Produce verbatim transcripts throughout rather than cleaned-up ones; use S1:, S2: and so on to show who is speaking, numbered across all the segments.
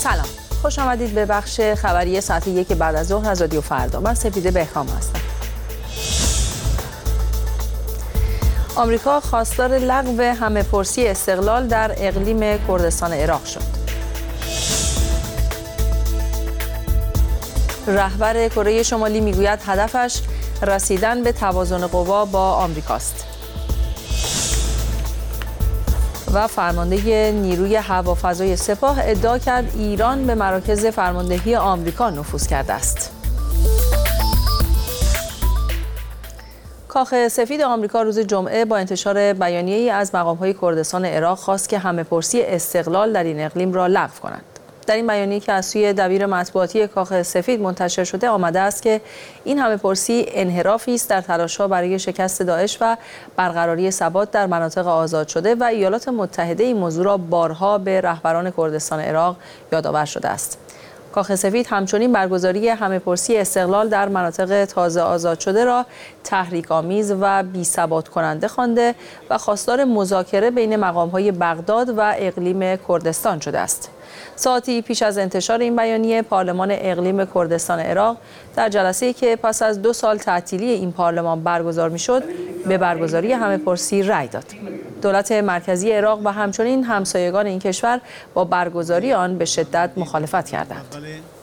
S1: سلام، خوش آمدید به بخش خبری ساعت یک بعد از ظهر از رادیو فردا. من سپیده بهکام هستم. آمریکا خواستار لغو همه‌پرسی استقلال در اقلیم کردستان عراق شد. رهبر کره شمالی میگوید هدفش رسیدن به توازن قوا با آمریکاست. و فرمانده نیروی هوافضای سپاه ادعا کرد ایران به مراکز فرماندهی آمریکا نفوذ کرده است. کاخ سفید آمریکا روز جمعه با انتشار بیانیه‌ای از مقام‌های کردستان عراق خواست که همه‌پرسی استقلال در این اقلیم را لغو کنند. در این بیانیه که از سوی دبیر مطبوعاتی کاخ سفید منتشر شده آمده است که این همه‌پرسی انحرافی است در تلاش‌ها برای شکست داعش و برقراری ثبات در مناطق آزاد شده و ایالات متحده این موضوع را بارها به رهبران کردستان عراق یادآور شده است. کاخ سفید همچنین برگزاری همه‌پرسی استقلال در مناطق تازه آزاد شده را تحریک‌آمیز و بی‌ثبات کننده خوانده و خواستار مذاکره بین مقام‌های بغداد و اقلیم کردستان شده است. ساعتی پیش از انتشار این بیانیه، پارلمان اقلیم کردستان عراق در جلسه‌ای که پس از دو سال تعطیلی این پارلمان برگزار می‌شد، به برگزاری همه‌پرسی رأی داد. دولت مرکزی عراق و همچنین همسایگان این کشور با برگزاری آن به شدت مخالفت کردند.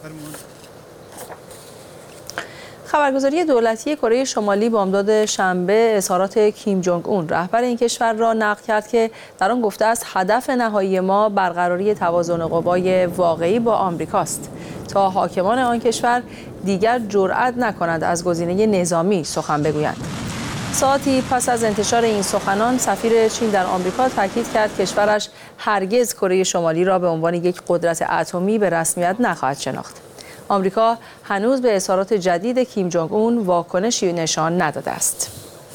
S1: خبرگزاری دولتی کره شمالی بامداد شنبه اظهارات کیم جونگ اون رهبر این کشور را نقل کرد که در آن گفته است هدف نهایی ما برقراری توازن قوای واقعی با آمریکاست تا حاکمان آن کشور دیگر جرأت نکنند از گزینه نظامی سخن بگویند. ساعتی پس از انتشار این سخنان، سفیر چین در آمریکا تاکید کرد کشورش هرگز کره شمالی را به عنوان یک قدرت اتمی به رسمیت نخواهد شناخت. آمریکا هنوز به اظهارات جدید کیم جونگ اون واکنشی نشان نداده است.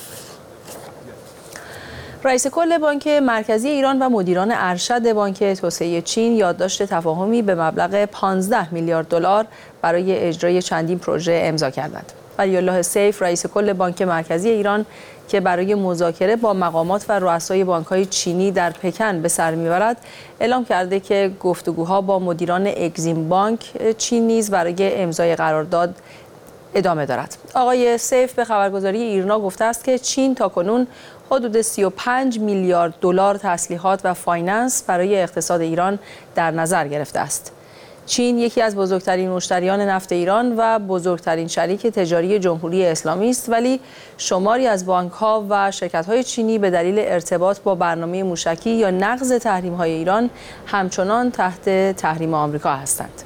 S1: رئیس کل بانک مرکزی ایران و مدیران ارشد بانک توسعه چین یادداشت تفاهمی به مبلغ پانزده میلیارد دلار برای اجرای چندین پروژه امضا کردند. ولی‌الله سیف رئیس کل بانک مرکزی ایران که برای مذاکره با مقامات و رؤسای بانک‌های چینی در پکن به سر می‌برد، اعلام کرده که گفتگوها با مدیران اگزیم بانک چین نیز برای امضای قرارداد ادامه دارد. آقای سیف به خبرگزاری ایرنا گفته است که چین تاکنون حدود سی و پنج میلیارد دلار تسلیحات و فایننس برای اقتصاد ایران در نظر گرفته است. چین یکی از بزرگترین مشتریان نفت ایران و بزرگترین شریک تجاری جمهوری اسلامی است، ولی شماری از بانک‌ها و شرکت‌های چینی به دلیل ارتباط با برنامه موشکی یا نقض تحریم‌های ایران همچنان تحت تحریم آمریکا هستند.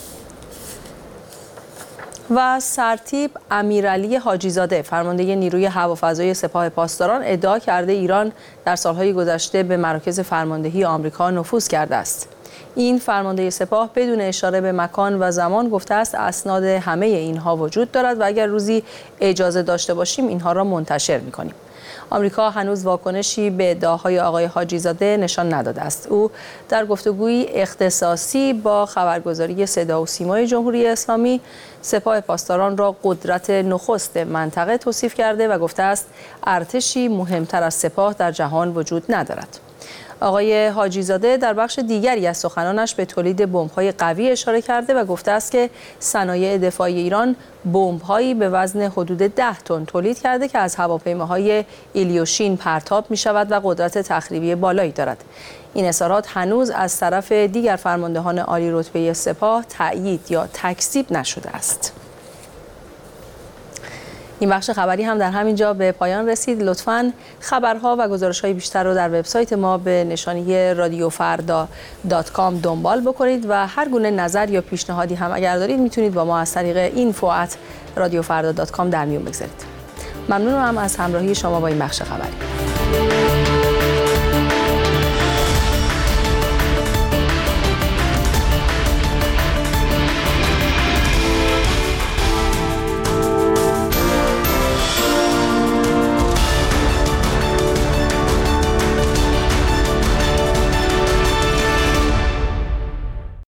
S1: و سرتیپ امیرعلی حاجی‌زاده فرمانده نیروی هوافضای سپاه پاسداران ادعا کرده ایران در سالهای گذشته به مراکز فرماندهی آمریکا نفوذ کرده است. این فرمانده سپاه بدون اشاره به مکان و زمان گفته است اسناد همه اینها وجود دارد و اگر روزی اجازه داشته باشیم اینها را منتشر می‌کنیم. آمریکا هنوز واکنشی به ادعاهای آقای حاجی‌زاده نشان نداده است. او در گفتگویی اختصاصی با خبرگزاری صدا و سیمای جمهوری اسلامی سپاه پاسداران را قدرت نخست منطقه توصیف کرده و گفته است ارتشی مهمتر از سپاه در جهان وجود ندارد. آقای حاجی‌زاده در بخش دیگری از سخنانش به تولید بمب‌های قوی اشاره کرده و گفته است که صنایع دفاعی ایران بمب‌هایی به وزن حدود ده تن تولید کرده که از هواپیماهای ایلیوشین پرتاب می‌شود و قدرت تخریبی بالایی دارد. این اظهارات هنوز از طرف دیگر فرماندهان عالی رتبه سپاه تأیید یا تکذیب نشده است. این بخش خبری هم در همین جا به پایان رسید. لطفاً خبرها و گزارش‌های بیشتر رو در وبسایت ما به نشانی رادیو فردا دات کام دنبال بکنید و هر گونه نظر یا پیشنهادی هم اگر دارید میتونید با ما از طریق اینفو ات رادیو فردا دات کام در میون بگذارید. ممنونم از همراهی شما با این بخش خبری.